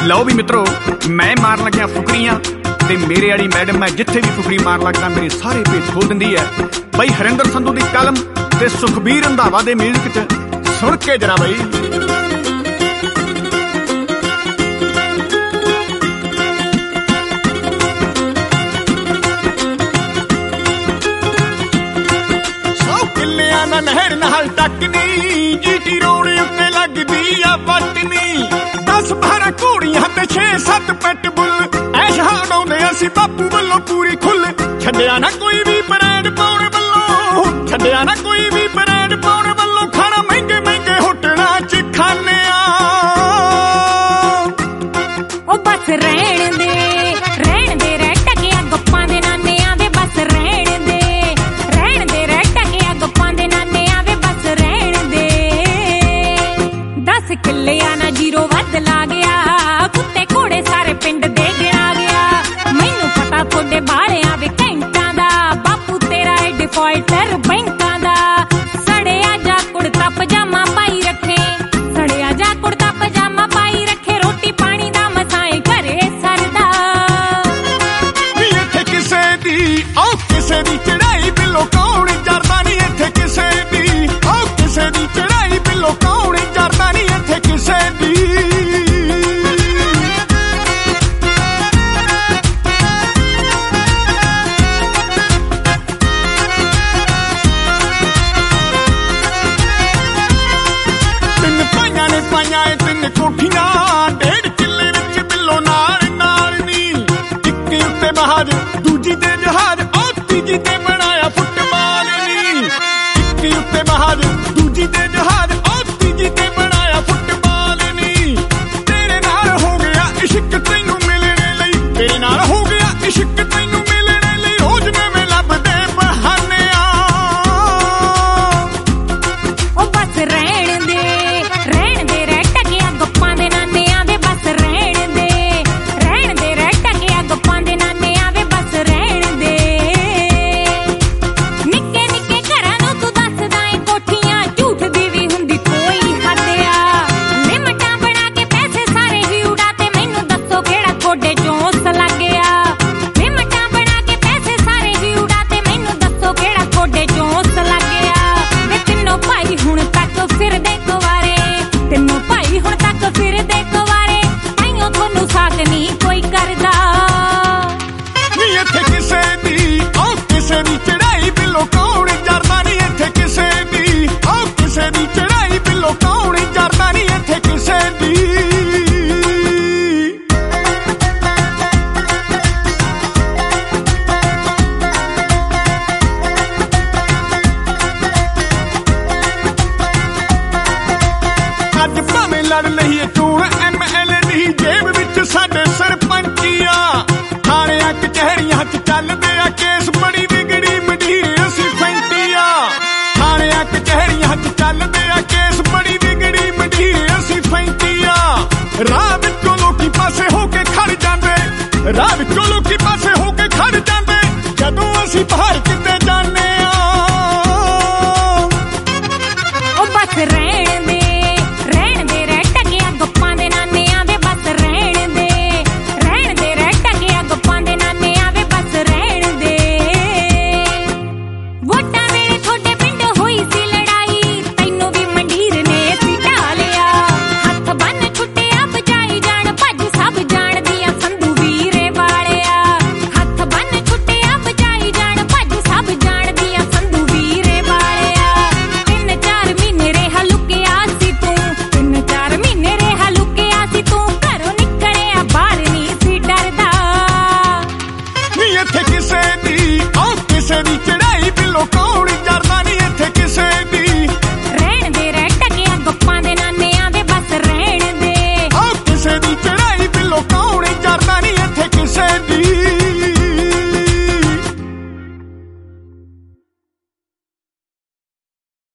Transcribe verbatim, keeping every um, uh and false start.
ਲਓ ਵੀ ਮਿੱਤਰੋ, ਮੈਂ ਮਾਰਨ ਲੱਗਿਆ ਫੁਕਰੀਆਂ ਤੇ ਮੇਰੇ ਵਾਲੀ ਮੈਡਮ ਮੈਂ ਜਿੱਥੇ ਵੀ ਫੁਕਰੀ ਮਾਰ ਲੱਗਦਾ ਮੇਰੇ ਸਾਰੇ ਪੇਜ ਖੋਲ ਦਿੰਦੀ ਹੈ। ਬਈ ਹਰਿੰਦਰ ਸੰਧੂ ਦੀ ਕਲਮ ਤੇ ਸੁਖਬੀਰ ਰੰਧਾਵਾ ਦੇ ਮਿਊਜ਼ਿਕ 'ਚ ਸੁਣ ਕੇ ਜਰਾ ਬਈ। ਸੌ ਕਿੱਲਿਆਂ ਦਾ ਨਹਿਰ ਨਾਲ ਟੱਕਨੀ, ਜੀਟੀ ਰੋਡ ਉੱਤੇ ਲੱਗਦੀ ਆ ਪਟਨੀ। ਦਸ ਬਾਰਾਂ ਘੋੜੀਆਂ ਤੇ ਛੇ ਸੱਤ ਪੈਟ ਬੁੱਲ, ਐਸ਼ ਉਡਾਉਂਦੇ ਅਸੀਂ ਬਾਪੂ ਵੱਲੋਂ ਪੂਰੀ ਖੁੱਲ। ਛੱਡਿਆ ਨਾ ਕੋਈ ਵੀ ਬਰੈਂਡ ਪਾਉਣ ਵੱਲੋਂ, ਛੱਡਿਆ ਨਾ ਕੋਈ ਵੀ ਬਰੈਂਡ ਪਾਉਣ ਵੱਲੋਂ। ਖਾਣਾ ਮਹਿੰਗੇ ਮਹਿੰਗੇ ਹੋਟਲਾਂ 'ਚ ਖਾਂਦੇ ਆ। ਉਹ ਬਸ ਰਹਿਣ ਦੇ ਰਹਿਣ ਦੇ ਰਹਿ ਟਕਿਆ ਗੱਪਾਂ ਦੇ ਨਾਨਿਆਂ ਦੇ। ਬਸ ਰਹਿਣ ਦੇ ਰਹਿਣ ਦੇ ਰਹਿ ਟਕਿਆ ਗੱਪਾਂ ਦੇ ਨਾਨਿਆਂ ਦੇ। ਬਸ ਰਹਿਣ ਦੇ ਦਸ ਕਿੱਲਿਆਂ ਨਾ ਜੀਰੋ ਵੱਧ ਲਾ ਗਿਆ। ਕੁੱਤੇ ਘੋੜੇ ਸਾਰੇ ਪਿੰਡ ਦੇ ਗਿਣਾ ਗਿਆ। ਮੈਨੂੰ ਪਤਾ ਤੁਹਾਡੇ ਬਾਲਿਆਂ ਵੇ ਘੰਟਾਂ ਦਾ, ਬਾਪੂ ਤੇਰਾ ਏ ਡਿਫਾਲਟਰ ਬੈਂਕਾਂ ਦਾ। ਸੜਿਆ ਜਾ ਕੁੜਤਾ ਪਜਾਮਾ ਪਾਈ ਰੱਖੇ, ਸੜਿਆ ਜਾ ਕੁੜਤਾ ਪਜਾਮਾ ਪਾਈ ਰੱਖੇ। ਰੋਟੀ ਪਾਣੀ ਦਾ ਮਸਾਏ ਘਰੇ ਸਰਦਾ। ਨੀ ਇੱਥੇ ਕਿਸੇ ਦੀ ਉਹ ਕਿਸੇ ਦੀ ਚੜਾਈ ਬਿੱਲੋ ਕੌਣ ਜਰਦਾ ਨੀ। ਇੱਥੇ ਕਿਸੇ ਦੀ ਉਹ ਕਿਸੇ ਦੀ ਚੜਾਈ ਬਿੱਲੋ ਕੌਣ ਜਰਦਾ ਨੀ। ਇੱਥੇ ਕਿਸੇ ਦੀ ਕੋਠੀਆਂ ਡੇਢ ਕਿੱਲੇ ਵਿੱਚ ਬਿੱਲੋ ਨਾਲ ਨਾਲ ਨੀ। ਇੱਕੀ ਉੱਤੇ ਬਹਾਜ ਦੂਜੀ ਤੇ ਜਹਾਜ਼, ਉਹ ਤੀਜੀ ਤੇ ਬਣਾਇਆ ਫੁੱਟਬਾਲ ਨੀ। ਇੱਕੀ ਉੱਤੇ ਬਹਾਜ ਦੂਜੀ ਤੇ ਜਹਾਜ਼, ਉਹ ਤੀਜੀ ਤੇ ਬਣਾਇਆ ਫੁੱਟਬਾਲ ਨੀ। ਤੇਰੇ ਨਾਲ ਹੋ ਗਿਆ ਇਸ਼ਕ ਤੈਨੂੰ ਮਿਲਣੇ ਲਈ, ਤੇਰੇ ਨਾਲ ਹੋ ਗਿਆ ਇਸ਼ਕ ਤੈਨੂੰ ਮਿਲਣੇ ਲਈ। ਰੋਜ਼ ਨਵੇਂ ਲੱਭਦੇ ਬਹਾਨੇ ਆ। ਉਹ ਬਸ ਰਹਿਣ ਦੇ ਰਹਿਣ ਦੇ ਰਹਿ ਟਕਿਆ ਗੱਪਾਂ ਦੇ ਨਾਨਿਆਂ ਦੇ। ਬਸ ਰਹਿਣ ਦੇ ਰਹਿਣ ਦੇ ਰਹਿ ਟਕਿਆ ਗੱਪਾਂ ਦੇ ਨਾਨਿਆਂ ਦੇ। ਬਸ ਰਹਿਣ ਦੇ ਨਿੱਕੇ ਨਿੱਕੇ ਘਰਾਂ ਨੂੰ ਤੂੰ ਦੱਸਦਾ ਏ ਕੋਠੀਆਂ, ਝੂਠ ਦੀ ਵੀ ਹੁੰਦੀ ਕੋਈ ਹੱਦ ਆ। ਲਿਮਟਾਂ ਬਣਾ ਕੇ ਪੈਸੇ ਸਾਰੇ ਹੀ ਉਡਾ ਤੇ। ਮੈਨੂੰ ਦੱਸੋ ਕਿਹੜਾ ਤੁਹਾਡੇ ਚੋਂ ਸਲੱਗ ਆ। ਲਿਮਟਾਂ ਬਣਾ ਕੇ ਪੈਸੇ ਸਾਰੇ ਹੀ ਉਡਾ ਤੇ। ਮੈਨੂੰ ਦੱਸੋ ਕਿਹੜਾ ਤੁਹਾਡੇ ਚੋਂ ਸਲੱਗ ਆ। ਵੇ ਤਿੰਨੋਂ ਭਾਈ ਹੁਣ ਤੱਕ ਫਿਰਦੇ ਕੁਆਰੇ, ਤਿੰਨੋਂ ਭਾਈ ਹੁਣ ਤੱਕ ਫਿਰਦੇ ਕੁਆਰੇ। ਤਾਈਓ ਤੁਹਾਨੂੰ ਸਾਕ ਨਹੀਂ ਕੋਈ ਕਰਦਾ। ਨੀ ਇੱਥੇ ਕਿਸੇ ਦੀ ਉਹ ਕਿਸੇ ਦੀ ਚੜਾਈ ਬਿੱਲੋ ਕੌਣ ਜਰਦਾ ਨੀ। ਇੱਥੇ ਕਿਸੇ ਦੀ ਉਹ ਕਿਸੇ ਦੀ ਚੜਾਈ ਬਿੱਲੋ ਕੌਣ ਜਰਦਾ ਨੀ। ਇੱਥੇ ਕਿਸੇ ਦੀ ਅੱਜ ਭਾਵੇਂ ਲੜ ਲਈਏ ਚੋਣ ਐਮ ਐਲ ਏ ਦੀ, ਜੇਬ ਵਿੱਚ ਸਾਡੇ ਸਰਪੰਚੀਆ। ਥਾਣਿਆਂ ਕਚਹਿਰੀਆਂ 'ਚ ਚੱਲਦੇ ਆ ਕੇਸ, ਬੜੀ ਵਿਗੜੀ ਮੰਡੀਰ ਅਸੀਂ ਫੈਂਟੀਆ। ਥਾਣਿਆਂ ਕਚਹਿਰੀਆਂ 'ਚ ਚੱਲਦੇ ਆ ਕੇਸ, ਬੜੀ ਵਿਗੜੀ ਮੰਡੀਰ ਅਸੀਂ ਫੈਂਟੀਆ। ਰਾਹ ਵਿੱਚੋਂ ਲੋਕੀ ਪਾਸੇ ਹੋ ਕੇ ਖੜ ਜਾਂਦੇ, ਰਾਹ ਵਿੱਚੋਂ ਲੋਕੀ ਪਾਸੇ ਹੋ ਕੇ ਖੜ ਜਾਂਦੇ ਜਦੋਂ ਅਸੀਂ ਬਾਹਰ ਕਿਤੇ ਜਾਂਦੇ ਆ। ਉਹ ਬਸ ਰਹਿਣ ਦੇ ਰਹਿਣ ਦੇ ਰਹਿ ਟਕਿਆ ਗੱਪਾਂ ਦੇ ਨਾਨਿਆਂ ਦੇ। ਬਸ ਰਹਿਣ ਦੇ ਰਹਿਣ ਦੇ ਰਹਿ ਟਕਿਆ ਗੱਪਾਂ ਦੇ ਨਾਨਿਆਂ ਦੇ। ਬਸ ਰਹਿਣ ਦੇ ਵੋਟਾਂ ਵੇਲੇ ਤੁਹਾਡੇ ਪਿੰਡ ਹੋਈ ਸੀ ਲੜਾਈ, ਤੈਨੂੰ ਵੀ ਮੰਡੀਰ ਨੇ ਸੀ ਢਾਲਿਆ। ਹੱਥ ਬੰਨ ਛੁੱਟਿਆ ਬਜਾਈ ਜਾਣ ਭੱਜ ਸਭ ਜਾਣਦੀਆਂ ਸੰਧੂ ਵੀਰੇ ਵਾਲਿਆ। ਹੱਥ ਬੰਨ ਛੁੱਟਿਆ ਬਜਾਈ ਜਾਣ ਭੱਜ ਸਭ ਜਾਣਦੀਆਂ ਸੰਧੂ ਵੀਰੇ ਵਾਲਿਆ। ਤਿੰਨ ਚਾਰ ਮਹੀਨੇ ਰਿਹਾ ਲੁਕਿਆ ਸੀ ਤੂੰ, ਤਿੰਨ ਚਾਰ ਮਹੀਨੇ ਰਿਹਾ ਲੁਕਿਆ ਸੀ ਤੂੰ। ਘਰੋਂ ਨਿਕਲਿਆ ਬਾਹਰ ਨਹੀਂ ਸੀ ਡਰਦਾ। ਨੀ ਇੱਥੇ ਕਿਸੇ ਦੀ ਉਹ ਕਿਸੇ ਦੀ ਚੜਾਈ ਬਿੱਲੋ